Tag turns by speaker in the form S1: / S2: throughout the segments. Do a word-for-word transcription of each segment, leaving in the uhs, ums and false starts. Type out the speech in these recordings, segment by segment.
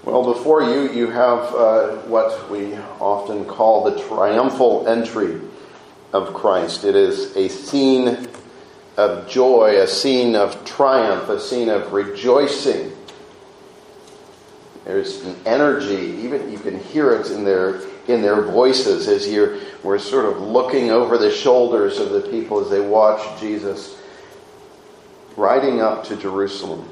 S1: Well, before you, you have uh, what we often call the triumphal entry of Christ. It is a scene of joy, a scene of triumph, a scene of rejoicing. There's an energy, even you can hear it in their in their voices as you're we're sort of looking over the shoulders of the people as they watch Jesus riding up to Jerusalem.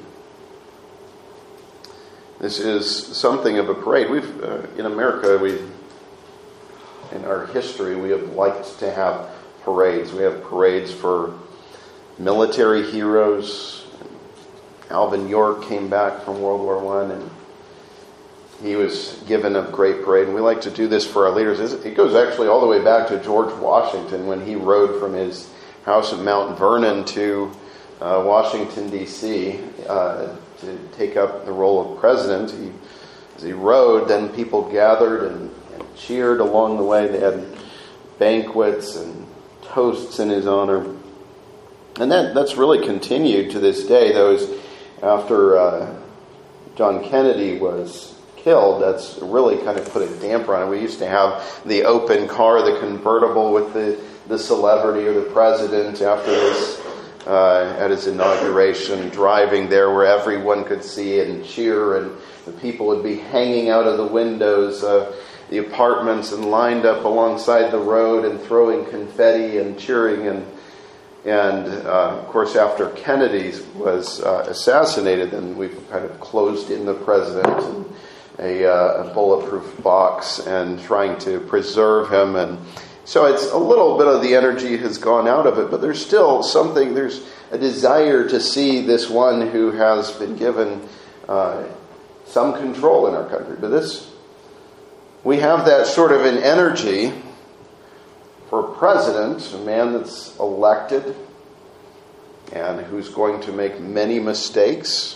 S1: This is something of a parade. We've uh, in America, we in our history, we have liked to have parades. We have parades for military heroes. Alvin York came back from World War One, and he was given a great parade. And we like to do this for our leaders. It goes actually all the way back to George Washington when he rode from his house at Mount Vernon to uh, Washington, D C Uh, to take up the role of president. He, as he rode, then people gathered and, and cheered along the way. They had banquets and toasts in his honor. And that, that's really continued to this day. Those after uh, John Kennedy was killed, that's really kind of put a damper on it. We used to have the open car, the convertible with the, the celebrity or the president after his Uh, at his inauguration, driving there where everyone could see it and cheer, and the people would be hanging out of the windows of the apartments and lined up alongside the road and throwing confetti and cheering. And and uh, of course, after Kennedy was uh, assassinated, then we kind of closed in the president in a, uh, a bulletproof box and trying to preserve him. And so it's a little bit of the energy has gone out of it, but there's still something, there's a desire to see this one who has been given uh, some control in our country. But this, we have that sort of an energy for president, a man that's elected and who's going to make many mistakes.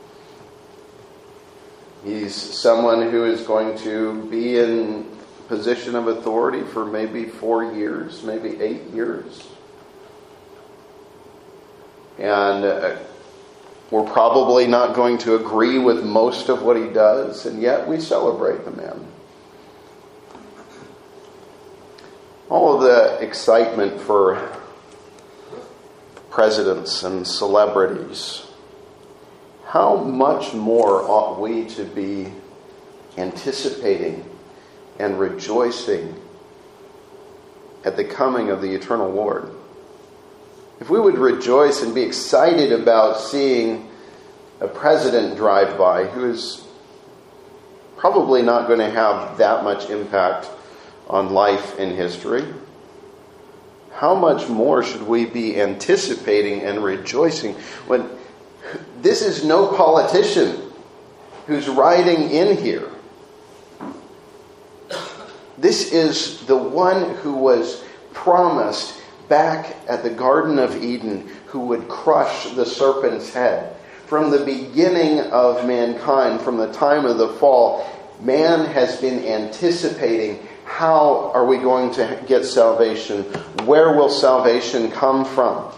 S1: He's someone who is going to be in position of authority for maybe four years, maybe eight years. And uh, we're probably not going to agree with most of what he does, and yet we celebrate the man. All of the excitement for presidents and celebrities, how much more ought we to be anticipating and rejoicing at the coming of the eternal Lord? If we would rejoice and be excited about seeing a president drive by who is probably not going to have that much impact on life in history, how much more should we be anticipating and rejoicing when this is no politician who's riding in here. This is the one who was promised back at the Garden of Eden, who would crush the serpent's head. From the beginning of mankind, from the time of the fall, man has been anticipating, how are we going to get salvation? Where will salvation come from?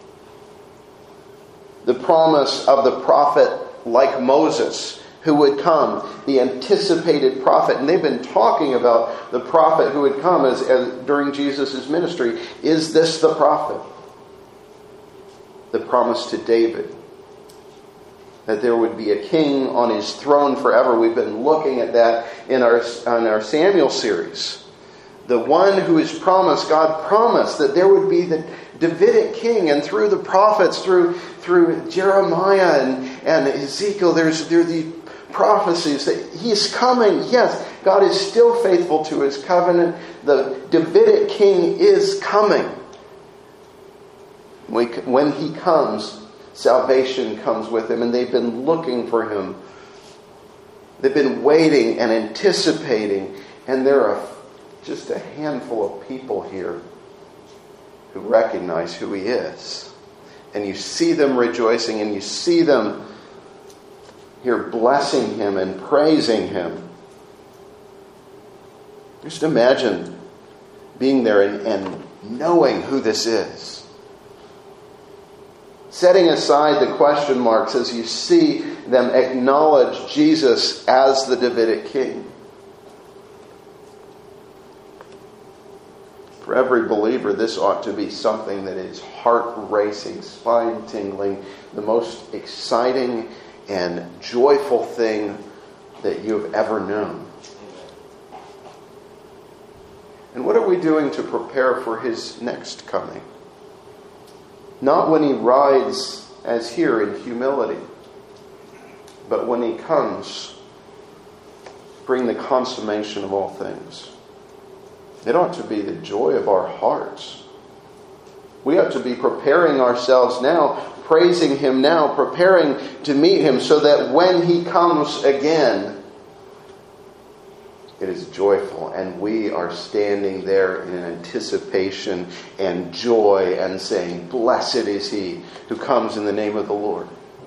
S1: The promise of the prophet like Moses, who would come, the anticipated prophet. And they've been talking about the prophet who would come as, as during Jesus' ministry. Is this the prophet? The promise to David, that there would be a king on his throne forever. We've been looking at that in our, in our Samuel series. The one who is promised, God promised that there would be the Davidic king, and through the prophets, through through Jeremiah and, and Ezekiel, there's there are the prophecies that he's coming. Yes, God is still faithful to his covenant. The Davidic king is coming. When he comes, salvation comes with him, and they've been looking for him. They've been waiting and anticipating, and there are just a handful of people here who recognize who he is. And you see them rejoicing, and you see them here blessing him and praising him. Just imagine being there and, and knowing who this is. Setting aside the question marks as you see them acknowledge Jesus as the Davidic king. For every believer, this ought to be something that is heart-racing, spine-tingling, the most exciting and joyful thing that you have ever known. And what are we doing to prepare for his next coming? Not when he rides as here in humility, but when he comes, bring the consummation of all things. It ought to be the joy of our hearts. We ought to be preparing ourselves now, praising him now, preparing to meet him so that when he comes again, it is joyful and we are standing there in anticipation and joy and saying, "Blessed is he who comes in the name of the Lord."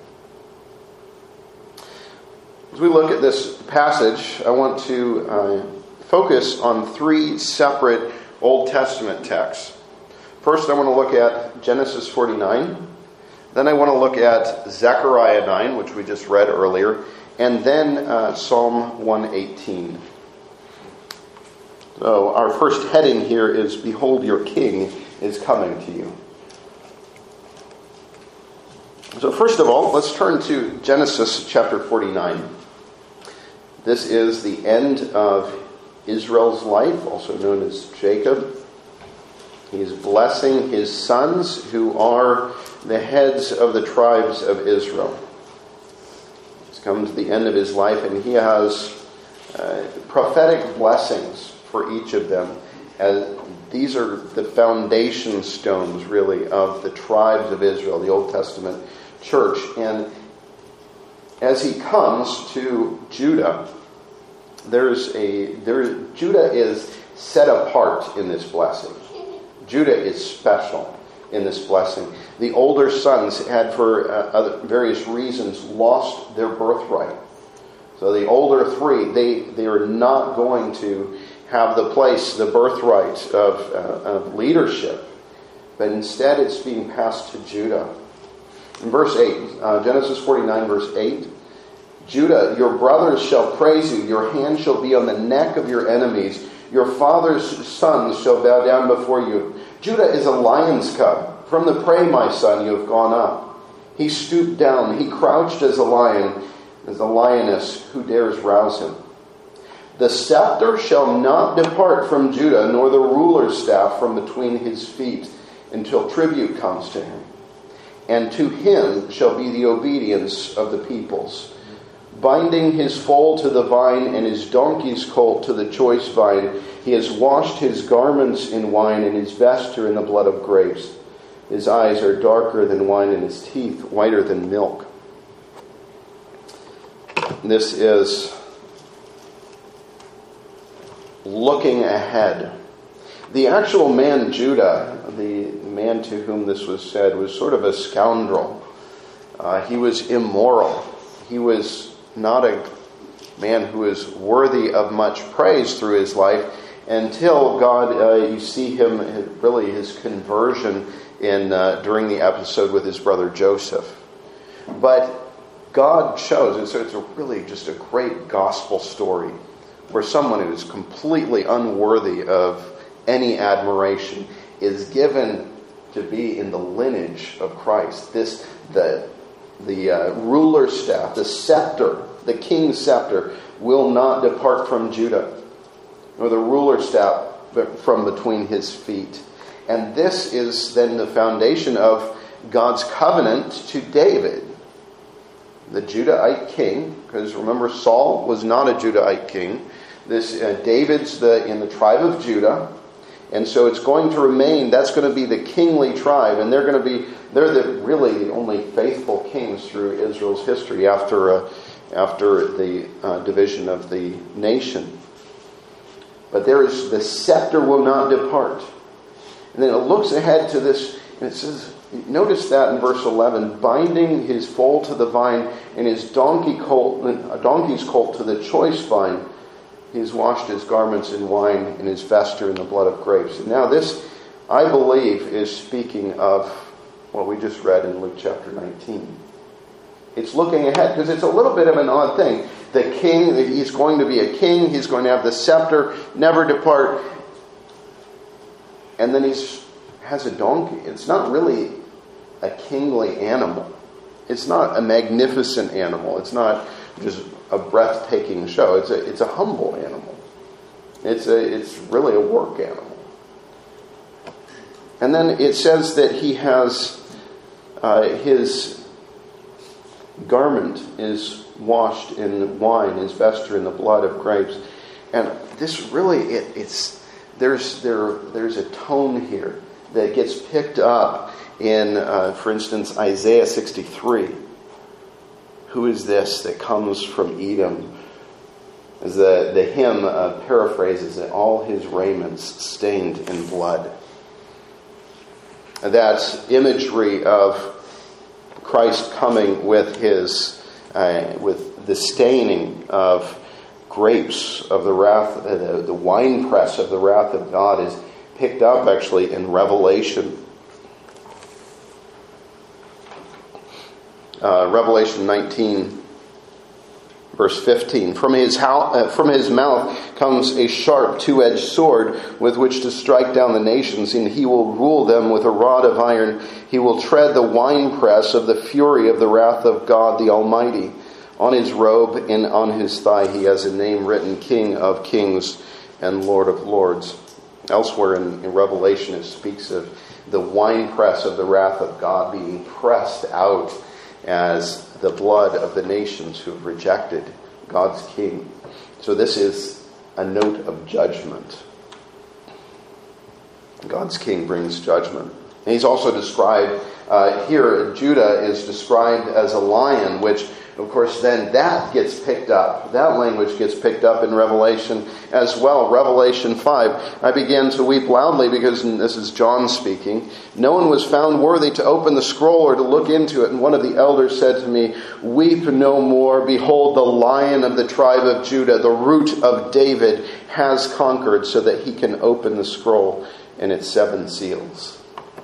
S1: As we look at this passage, I want to uh, focus on three separate Old Testament texts. First, I want to look at Genesis forty-nine. Then I want to look at Zechariah nine, which we just read earlier. And then uh, Psalm one eighteen. So our first heading here is, "Behold, your King is coming to you." So first of all, let's turn to Genesis chapter forty-nine. This is the end of Israel's life, also known as Jacob. He's blessing his sons, who are the heads of the tribes of Israel. He's come to the end of his life, and he has uh, prophetic blessings for each of them. As these are the foundation stones, really, of the tribes of Israel, the Old Testament church. And as he comes to Judah, there's a there. Judah is set apart in this blessing. Judah is special in this blessing. The older sons had, for uh, other, various reasons, lost their birthright. So the older three, they they are not going to have the place, the birthright of, uh, of leadership, but instead it's being passed to Judah. In verse eight, uh, Genesis forty-nine, verse eight, "Judah, your brothers shall praise you. Your hand shall be on the neck of your enemies. Your father's sons shall bow down before you. Judah is a lion's cub. From the prey, my son, you have gone up. He stooped down. He crouched as a lion, as a lioness. Who dares rouse him? The scepter shall not depart from Judah, nor the ruler's staff from between his feet, until tribute comes to him. And to him shall be the obedience of the peoples. Binding his foal to the vine and his donkey's colt to the choice vine, he has washed his garments in wine and his vesture in the blood of grapes. His eyes are darker than wine and his teeth whiter than milk." This is looking ahead. The actual man Judah, the man to whom this was said, was sort of a scoundrel. Uh, he was immoral. He was not a man who is worthy of much praise through his life until God, uh, you see him, really his conversion in uh, during the episode with his brother Joseph. But God chose, and so it's a really just a great gospel story where someone who is completely unworthy of any admiration is given to be in the lineage of Christ. This, the The uh, ruler's staff, the scepter, the king's scepter, will not depart from Judah, nor the ruler's staff from between his feet. And this is then the foundation of God's covenant to David, the Judahite king. Because remember, Saul was not a Judahite king. This uh, David's the in the tribe of Judah. And so it's going to remain, that's going to be the kingly tribe, and they're going to be, they're the, really the only faithful kings through Israel's history after uh, after the uh, division of the nation. But there is, the scepter will not depart. And then it looks ahead to this, and it says, notice that in verse eleven, binding his foal to the vine and his donkey colt, a donkey's colt to the choice vine. He has washed his garments in wine and his vesture in the blood of grapes. And now this, I believe, is speaking of what we just read in Luke chapter nineteen. It's looking ahead, because it's a little bit of an odd thing. The king, he's going to be a king, he's going to have the scepter, never depart. And then he has a donkey. It's not really a kingly animal. It's not a magnificent animal. It's not just a breathtaking show. It's a, it's a humble animal. It's a, it's really a work animal. And then it says that he has uh, his garment is washed in wine, his vesture in the blood of grapes. And this really, it, it's there's there there's a tone here that gets picked up in, uh, for instance, Isaiah sixty-three. Who is this that comes from Edom? As the, the hymn uh, paraphrases it, all his raiments stained in blood. That imagery of Christ coming with his, uh, with the staining of grapes of the wrath, uh, the, the winepress of the wrath of God is picked up actually in Revelation. Uh, Revelation nineteen, verse fifteen. From his, how, uh, from his mouth comes a sharp two-edged sword with which to strike down the nations, and he will rule them with a rod of iron. He will tread the winepress of the fury of the wrath of God the Almighty. On his robe and on his thigh he has a name written, King of Kings and Lord of Lords. Elsewhere in, in Revelation it speaks of the winepress of the wrath of God being pressed out as the blood of the nations who have rejected God's king. So this is a note of judgment. God's king brings judgment. And he's also described, uh, here Judah is described as a lion, which of course then that gets picked up. That language gets picked up in Revelation as well. Revelation five. I began to weep loudly because, and this is John speaking, no one was found worthy to open the scroll or to look into it. And one of the elders said to me, weep no more. Behold, the Lion of the tribe of Judah, the Root of David, has conquered so that he can open the scroll and its seven seals.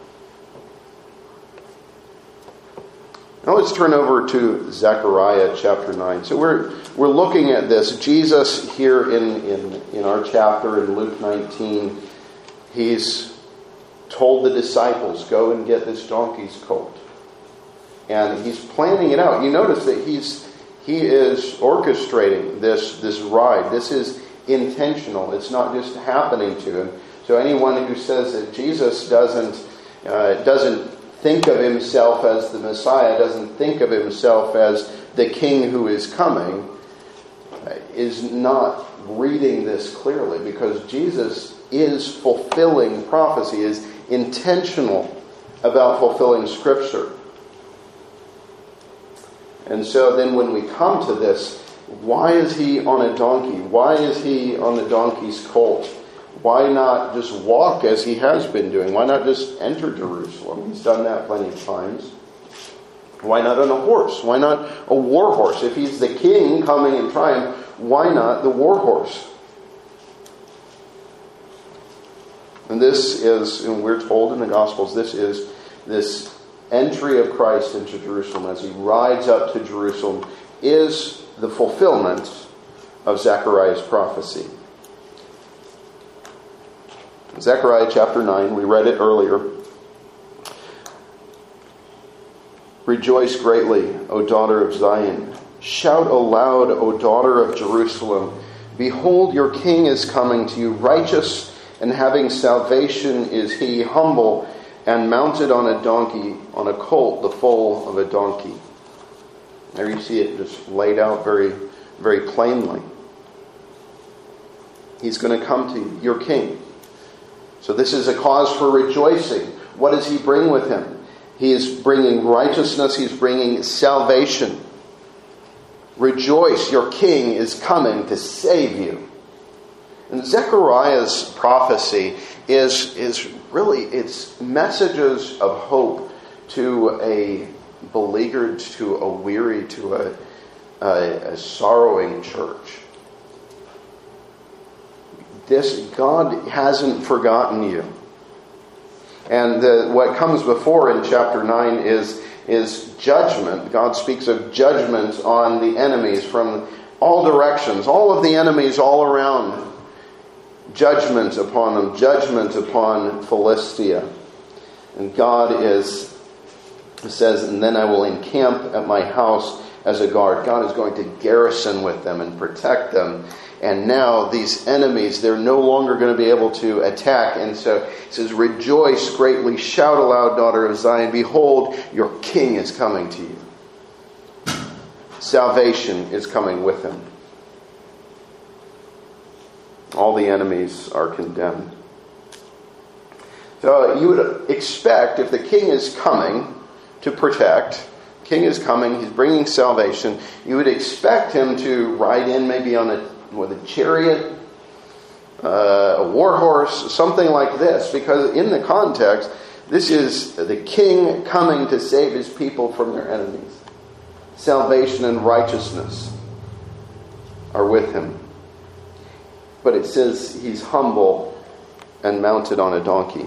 S1: Now let's turn over to Zechariah chapter nine. So we're we're looking at this. Jesus here in, in, in our chapter in Luke nineteen, he's told the disciples, go and get this donkey's colt. And he's planning it out. You notice that he's he is orchestrating this, this ride. This is intentional. It's not just happening to him. So anyone who says that Jesus doesn't uh, doesn't think of himself as the Messiah, doesn't think of himself as the king who is coming, is not reading this clearly, because Jesus is fulfilling prophecy, is intentional about fulfilling Scripture. And so then when we come to this, why is he on a donkey? Why is he on the donkey's colt? Why not just walk as he has been doing? Why not just enter Jerusalem? He's done that plenty of times. Why not on a horse? Why not a war horse? If he's the king coming in triumph, why not the war horse? And this is, and we're told in the Gospels, this is this entry of Christ into Jerusalem as he rides up to Jerusalem is the fulfillment of Zechariah's prophecy. Zechariah chapter nine, we read it earlier. Rejoice greatly, O daughter of Zion. Shout aloud, O daughter of Jerusalem. Behold, your king is coming to you. Righteous and having salvation is he, humble and mounted on a donkey, on a colt, the foal of a donkey. There you see it just laid out very, very plainly. He's going to come to you, your king. So this is a cause for rejoicing. What does he bring with him? He is bringing righteousness. He's bringing salvation. Rejoice, your king is coming to save you. And Zechariah's prophecy is, is really, it's messages of hope to a beleaguered, to a weary, to a, a, a sorrowing church. This, God hasn't forgotten you. And the, what comes before in chapter nine is, is judgment. God speaks of judgment on the enemies from all directions, all of the enemies all around. Judgment upon them, judgment upon Philistia. And God is, says, and then I will encamp at my house as a guard. God is going to garrison with them and protect them. And now these enemies, they're no longer going to be able to attack. And so it says, rejoice greatly, shout aloud, daughter of Zion. Behold, your king is coming to you. Salvation is coming with him. All the enemies are condemned. So you would expect, if the king is coming to protect, king is coming, he's bringing salvation, you would expect him to ride in maybe on a with a chariot, uh, a war horse, something like this. Because in the context, this is the king coming to save his people from their enemies. Salvation and righteousness are with him. But it says he's humble and mounted on a donkey.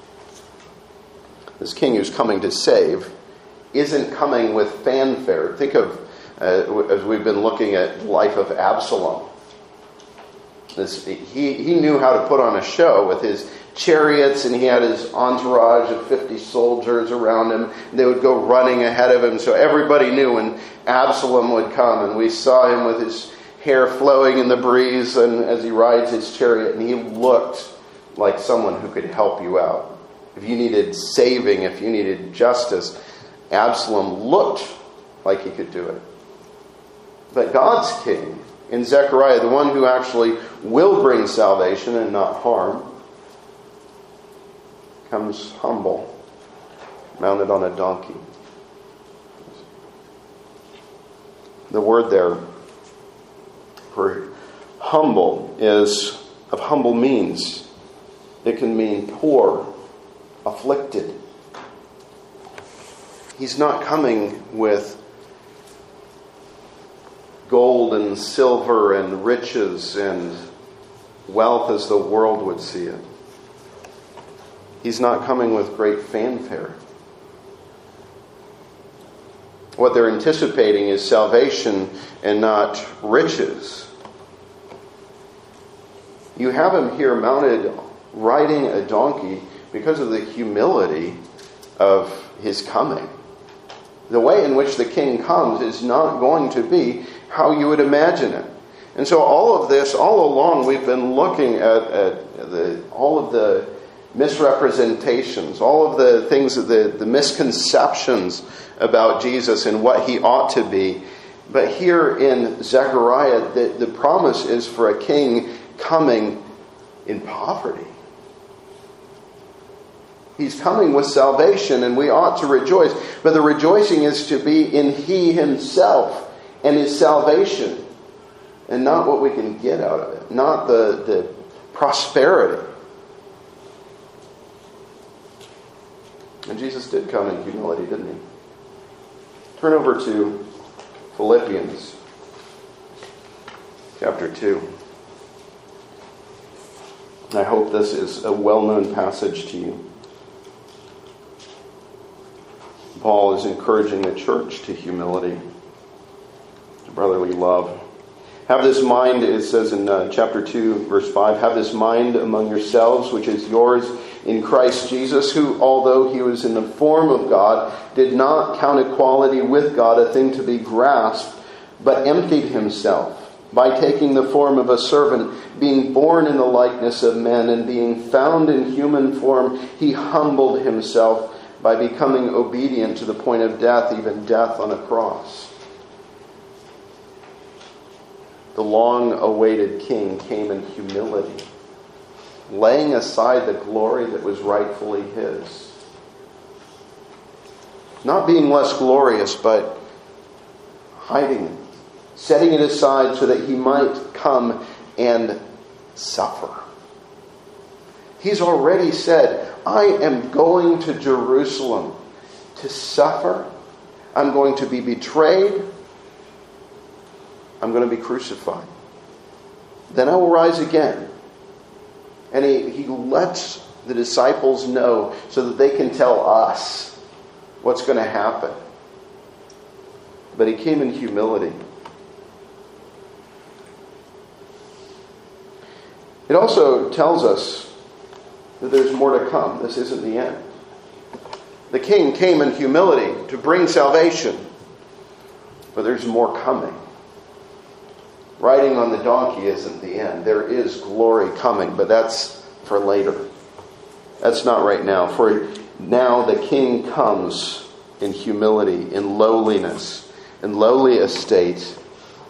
S1: This king who's coming to save isn't coming with fanfare. Think of, uh, as we've been looking at the life of Absalom. This, he, he knew how to put on a show with his chariots, and he had his entourage of fifty soldiers around him. They would go running ahead of him, so everybody knew when Absalom would come. And we saw him with his hair flowing in the breeze and as he rides his chariot, and he looked like someone who could help you out. If you needed saving, if you needed justice, Absalom looked like he could do it. But God's king, in Zechariah, the one who actually will bring salvation and not harm, comes humble, mounted on a donkey. The word there for humble is of humble means. It can mean poor, afflicted. He's not coming with gold and silver and riches and wealth as the world would see it. He's not coming with great fanfare. What they're anticipating is salvation and not riches. You have him here mounted, riding a donkey because of the humility of his coming. The way in which the king comes is not going to be how you would imagine it. And so all of this, all along, we've been looking at, at the, all of the misrepresentations, all of the things, the, the misconceptions about Jesus and what he ought to be. But here in Zechariah, the, the promise is for a king coming in poverty. He's coming with salvation, and we ought to rejoice. But the rejoicing is to be in he himself and his salvation, and not what we can get out of it, not the, the prosperity. And Jesus did come in humility, didn't he? Turn over to Philippians chapter two. I hope this is a well-known passage to you. Paul is encouraging the church to humility, to brotherly love. Have this mind, it says in uh, chapter two, verse five, have this mind among yourselves, which is yours in Christ Jesus, who, although he was in the form of God, did not count equality with God a thing to be grasped, but emptied himself by taking the form of a servant, being born in the likeness of men, and being found in human form, he humbled himself by becoming obedient to the point of death, even death on a cross. The long-awaited king came in humility, laying aside the glory that was rightfully his. Not being less glorious, but hiding it, setting it aside so that he might come and suffer. He's already said, I am going to Jerusalem to suffer. I'm going to be betrayed. I'm going to be crucified. Then I will rise again. And he, he lets The disciples know so that they can tell us what's going to happen. But he came in humility. It also tells us that there's more to come. This isn't the end. The king came in humility to bring salvation, but there's more coming. Riding on the donkey isn't the end. There is glory coming, but that's for later. That's not right now. For now the king comes in humility, in lowliness, in lowly estate.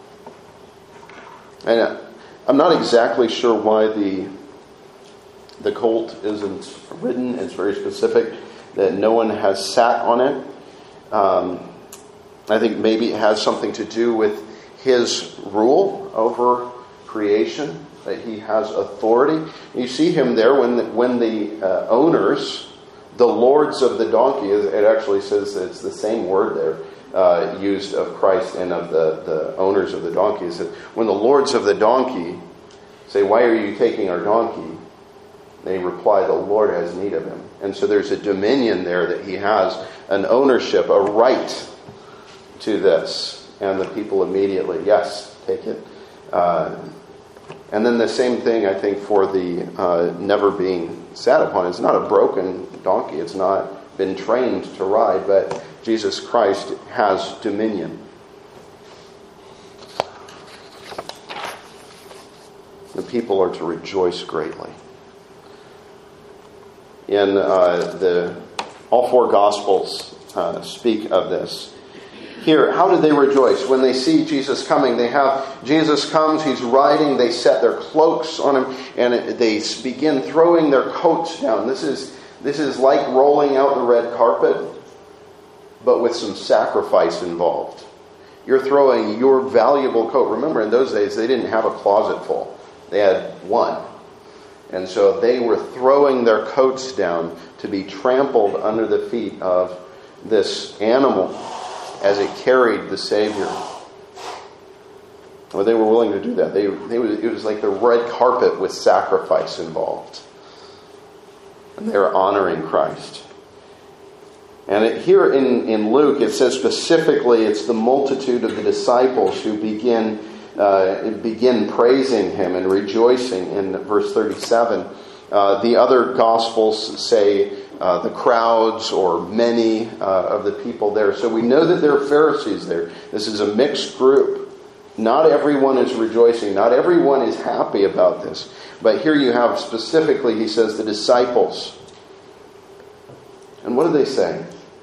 S1: And I'm not exactly sure why the the colt isn't ridden. It's very specific that no one has sat on it. Um, I think maybe it has something to do with his rule over creation, that he has authority. You see him there when the, when the uh, owners, the lords of the donkey, it actually says that it's the same word there, uh, used of Christ and of the, the owners of the donkey. It says, when the lords of the donkey say, "Why are you taking our donkey?" they reply, "The Lord has need of him." And so there's a dominion there that he has, an ownership, a right to this. And the people immediately, yes, take it. Uh, and then the same thing, I think, for the uh, never being sat upon. It's not a broken donkey. It's not been trained to ride, but Jesus Christ has dominion. The people are to rejoice greatly. In uh, the all four Gospels uh, speak of this. Here, how did they rejoice? When they see Jesus coming, they have Jesus comes, he's riding, they set their cloaks on him, and they begin throwing their coats down. This is, this is like rolling out the red carpet, but with some sacrifice involved. You're throwing your valuable coat. Remember, in those days, they didn't have a closet full. They had one. And so they were throwing their coats down to be trampled under the feet of this animal as it carried the Savior. Well, they were willing to do that. They, they was, it was like the red carpet with sacrifice involved. And they were honoring Christ. And it, here in, in Luke, it says specifically it's the multitude of the disciples who begin uh, begin praising him and rejoicing in verse thirty-seven. Uh, the other Gospels say uh, the crowds or many uh, of the people there. So we know that there are Pharisees there. This is a mixed group. Not everyone is rejoicing. Not everyone is happy about this. But here you have specifically, he says, the disciples. And what do they say?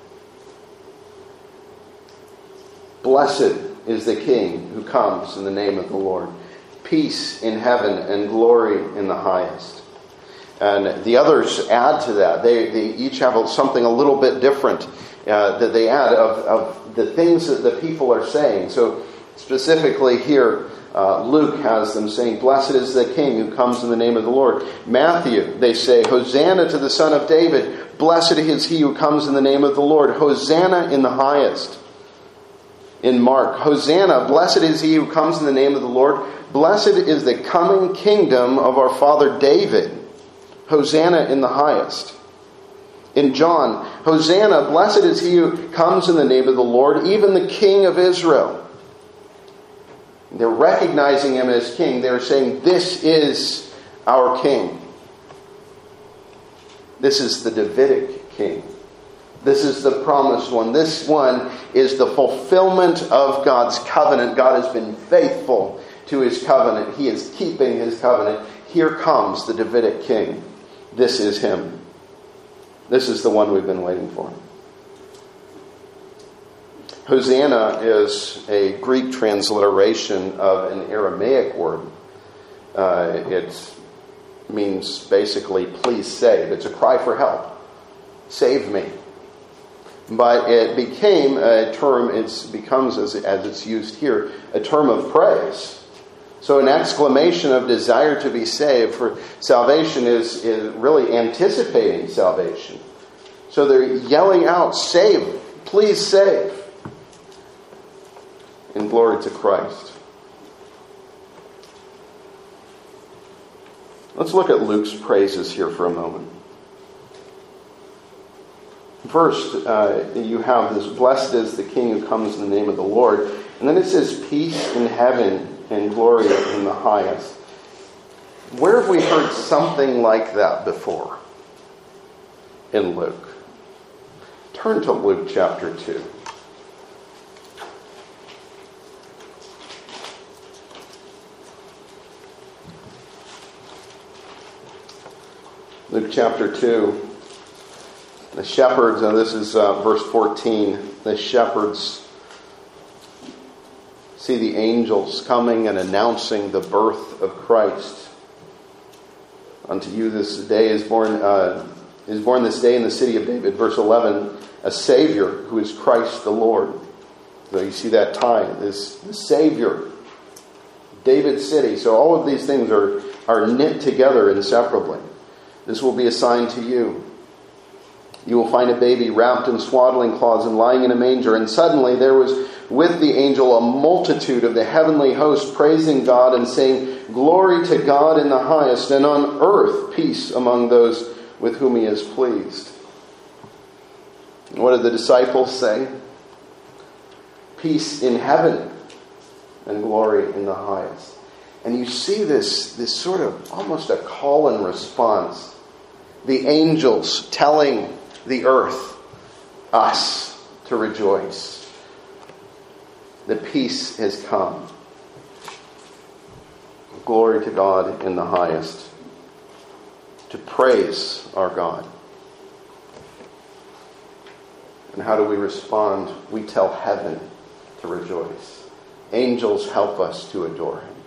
S1: Blessed is the King who comes in the name of the Lord. Peace in heaven and glory in the highest. And the others add to that. They, they each have something a little bit different uh, that they add of, of the things that the people are saying. So specifically here, uh, Luke has them saying, blessed is the King who comes in the name of the Lord. Matthew, they say, Hosanna to the Son of David. Blessed is he who comes in the name of the Lord. Hosanna in the highest. In Mark, Hosanna, blessed is he who comes in the name of the Lord. Blessed is the coming kingdom of our father David. Hosanna in the highest. In John, Hosanna, blessed is he who comes in the name of the Lord, even the King of Israel. They're recognizing him as king. They're saying, this is our king. This is the Davidic king. This is the promised one. This one is the fulfillment of God's covenant. God has been faithful to his covenant. He is keeping his covenant. Here comes the Davidic king. This is him. This is the one we've been waiting for. Hosanna is a Greek transliteration of an Aramaic word. Uh, it means basically, please save. It's a cry for help. Save me. But it became a term, it becomes, as, as it's used here, a term of praise. So an exclamation of desire to be saved, for salvation is, is really anticipating salvation. So they're yelling out, save, please save. In glory to Christ. Let's look at Luke's praises here for a moment. First, uh, you have this, blessed is the King who comes in the name of the Lord. And then it says, peace in heaven and glory in the highest. Where have we heard something like that before? In Luke. Turn to Luke chapter two. Luke chapter two. The shepherds, and this is uh, verse fourteen, the shepherds see the angels coming and announcing the birth of Christ. Unto you this day is born, uh, is born this day in the city of David. Verse eleven, a Savior who is Christ the Lord. So you see that tie, this the Savior, David's city. So all of these things are, are knit together inseparably. This will be a sign to you. You will find a baby wrapped in swaddling cloths and lying in a manger. And suddenly there was with the angel a multitude of the heavenly host praising God and saying, glory to God in the highest, and on earth peace among those with whom he is pleased. And what did the disciples say? Peace in heaven and glory in the highest. And you see this, this sort of almost a call and response. The angels telling the earth, us, to rejoice. The peace has come. Glory to God in the highest. To praise our God. And how do we respond? We tell heaven to rejoice. Angels help us to adore him.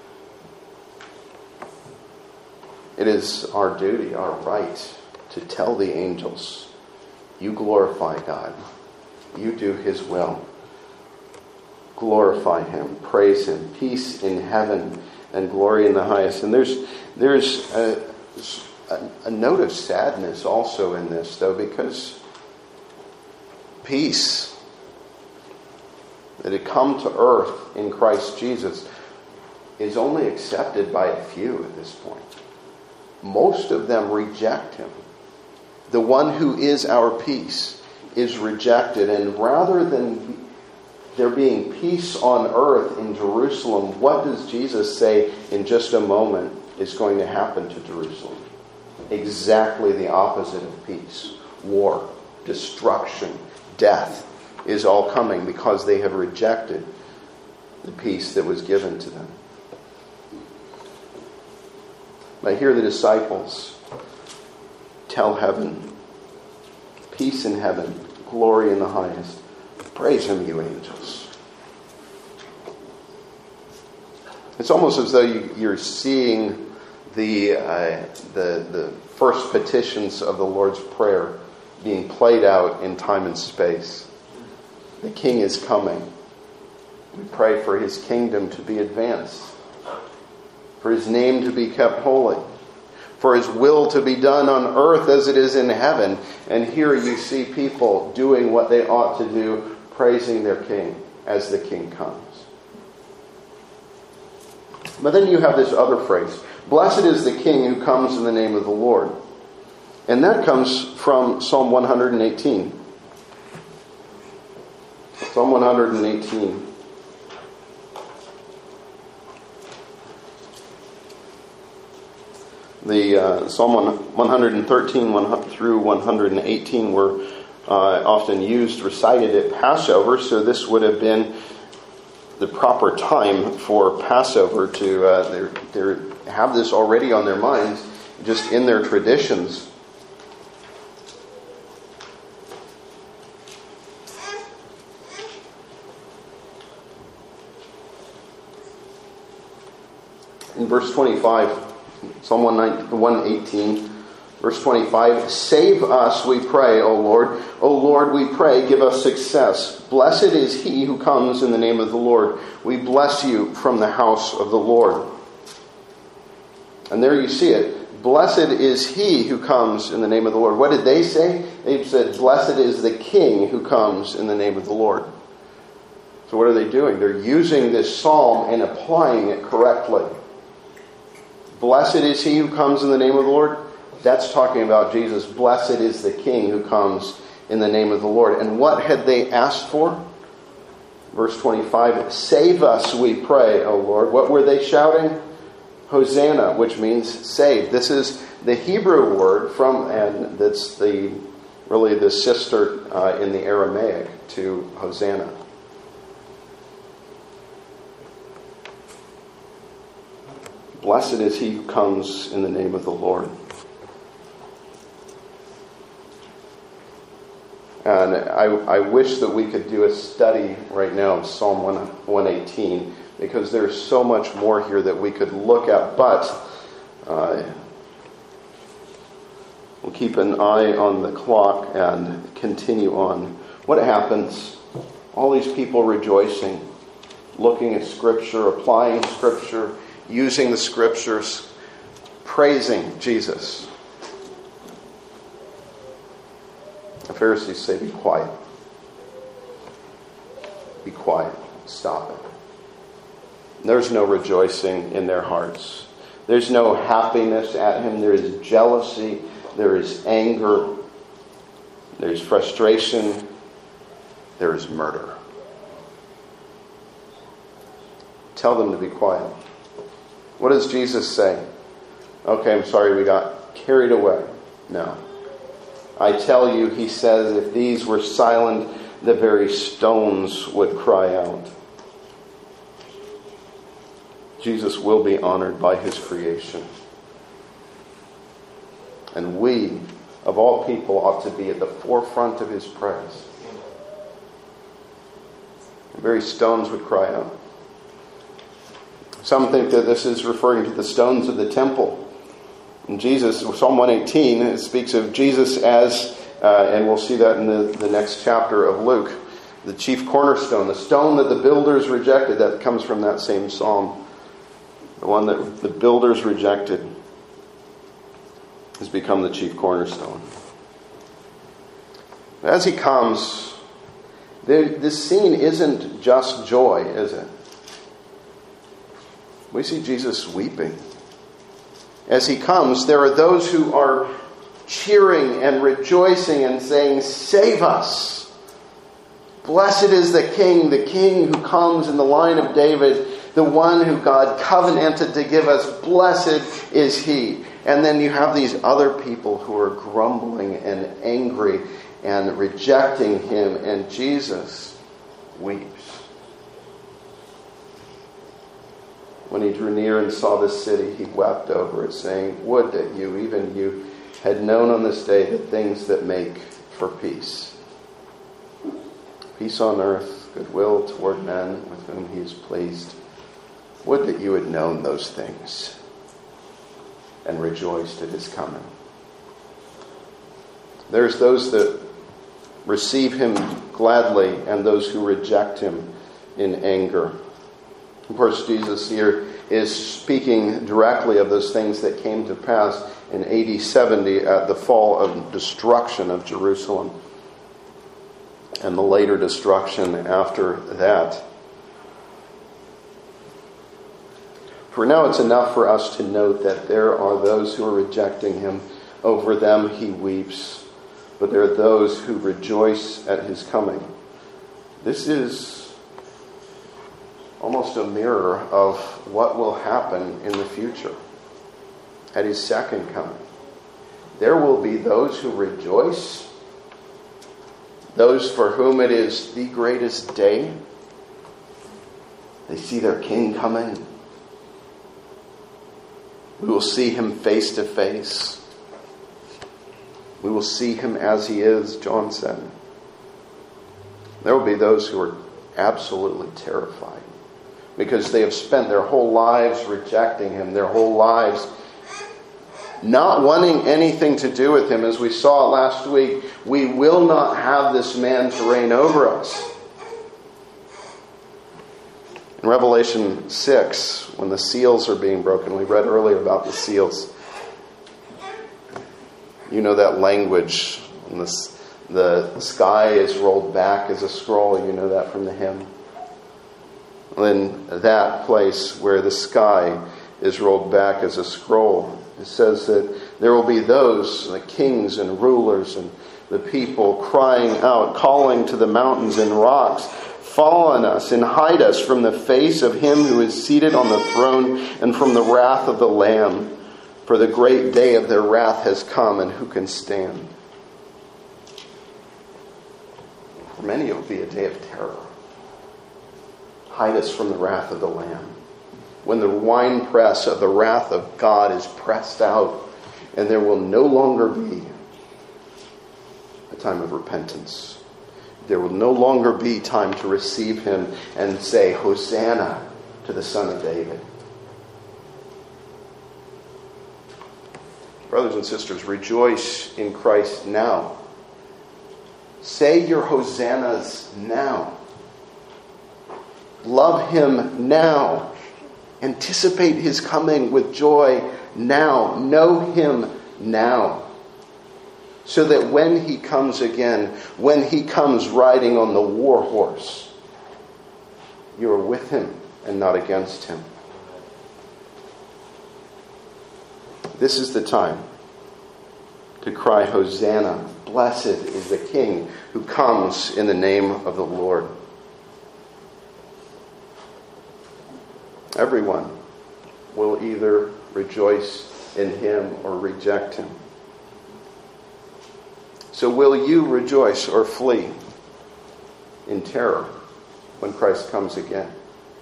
S1: It is our duty, our right, to tell the angels, you glorify God. You do his will. Glorify him. Praise him. Peace in heaven and glory in the highest. And there's there's a, a, a note of sadness also in this, though, because peace that had come to earth in Christ Jesus is only accepted by a few at this point. Most of them reject him. The one who is our peace is rejected. And rather than there being peace on earth in Jerusalem, what does Jesus say in just a moment is going to happen to Jerusalem? Exactly the opposite of peace. War, destruction, death is all coming because they have rejected the peace that was given to them. I hear the disciples tell heaven, peace in heaven, glory in the highest. Praise him, you angels. It's almost as though you, you're seeing the, uh, the, the first petitions of the Lord's Prayer being played out in time and space. The King is coming. We pray for his kingdom to be advanced, for his name to be kept holy, for his will to be done on earth as it is in heaven. And here you see people doing what they ought to do, praising their King as the King comes. But then you have this other phrase, blessed is the King who comes in the name of the Lord. And that comes from Psalm one hundred eighteen. Psalm one hundred eighteen. The uh, Psalm one thirteen one through one eighteen were uh, often used, recited at Passover, so this would have been the proper time for Passover to uh, they have this already on their minds, just in their traditions. In verse twenty-five, Psalm one eighteen, verse twenty-five, save us, we pray, O Lord. O Lord, we pray, give us success. Blessed is he who comes in the name of the Lord. We bless you from the house of the Lord. And there you see it. Blessed is he who comes in the name of the Lord. What did they say? They said, blessed is the King who comes in the name of the Lord. So what are they doing? They're using this psalm and applying it correctly. Blessed is he who comes in the name of the Lord. That's talking about Jesus. Blessed is the King who comes in the name of the Lord. And what had they asked for? Verse twenty-five, save us, we pray, O Lord. What were they shouting? Hosanna, which means save. This is the Hebrew word from, and that's the really the sister uh, in the Aramaic to Hosanna. Blessed is he who comes in the name of the Lord. And I, I wish that we could do a study right now of Psalm one eighteen, because there's so much more here that we could look at. But uh, we'll keep an eye on the clock and continue on. What happens? All these people rejoicing, looking at Scripture, applying Scripture, using the Scriptures, praising Jesus. The Pharisees say, be quiet. Be quiet. Stop it. There's no rejoicing in their hearts. There's no happiness at him. There is jealousy. There is anger. There's frustration. There is murder. Tell them to be quiet. What does Jesus say? Okay, I'm sorry we got carried away. No. I tell you, he says, if these were silent, the very stones would cry out. Jesus will be honored by his creation. And we, of all people, ought to be at the forefront of his praise. The very stones would cry out. Some think that this is referring to the stones of the temple. And Jesus, Psalm one eighteen, it speaks of Jesus as, uh, and we'll see that in the, the next chapter of Luke, the chief cornerstone, the stone that the builders rejected. That comes from that same psalm. The one that the builders rejected has become the chief cornerstone. As he comes, there, this scene isn't just joy, is it? We see Jesus weeping. As he comes, there are those who are cheering and rejoicing and saying, save us. Blessed is the King, the King who comes in the line of David, the one who God covenanted to give us. Blessed is he. And then you have these other people who are grumbling and angry and rejecting him, and Jesus weeps. When he drew near and saw the city, he wept over it, saying, would that you, even you, had known on this day the things that make for peace. Peace on earth, goodwill toward men with whom he is pleased. Would that you had known those things and rejoiced at his coming. There's those that receive him gladly and those who reject him in anger. Of course, Jesus here is speaking directly of those things that came to pass in A D seventy at the fall and destruction of Jerusalem, and the later destruction after that. For now, it's enough for us to note that there are those who are rejecting him. Over them he weeps, but there are those who rejoice at his coming. This is almost a mirror of what will happen in the future at his second coming. There will be those who rejoice, those for whom it is the greatest day. They see their King coming. We will see him face to face. We will see him as he is, John said. There will be those who are absolutely terrified, because they have spent their whole lives rejecting him, their whole lives not wanting anything to do with him. As we saw last week, we will not have this man to reign over us. In Revelation six, when the seals are being broken, we read earlier about the seals. You know that language. When the, the sky is rolled back as a scroll, you know that from the hymn. In that place where the sky is rolled back as a scroll, it says that there will be those, the kings and rulers and the people crying out, calling to the mountains and rocks, fall on us and hide us from the face of him who is seated on the throne and from the wrath of the Lamb. For the great day of their wrath has come, and who can stand? For many it will be a day of terror. Hide us from the wrath of the Lamb. When the winepress of the wrath of God is pressed out, and there will no longer be a time of repentance. There will no longer be time to receive him and say, Hosanna to the Son of David. Brothers and sisters, rejoice in Christ now. Say your hosannas now. Love him now. Anticipate his coming with joy now. Know him now. So that when he comes again, when he comes riding on the war horse, you are with him and not against him. This is the time to cry, Hosanna. Blessed is the King who comes in the name of the Lord. Everyone will either rejoice in him or reject him. So will you rejoice or flee in terror when Christ comes again?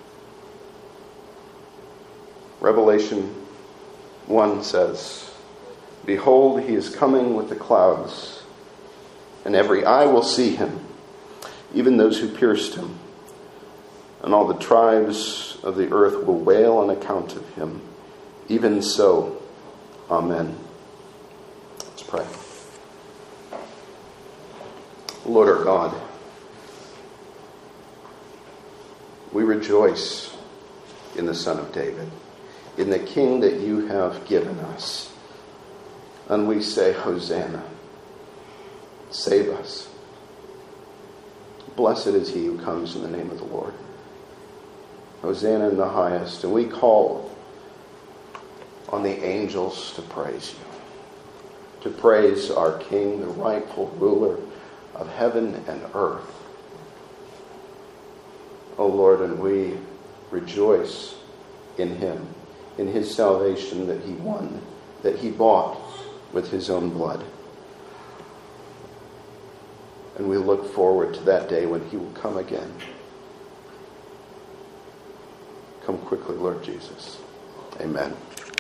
S1: Revelation one says, Behold, he is coming with the clouds, and every eye will see him, even those who pierced him. And all the tribes of the earth will wail on account of him. Even so, Amen. Let's pray. Lord our God, we rejoice in the Son of David, in the King that you have given us. And we say, Hosanna. Save us. Blessed is he who comes in the name of the Lord. Hosanna in the highest. And we call on the angels to praise you, to praise our King, the rightful ruler of heaven and earth. O Lord, and we rejoice in him, in his salvation that he won, that he bought with his own blood. And we look forward to that day when he will come again. Come quickly, Lord Jesus. Amen.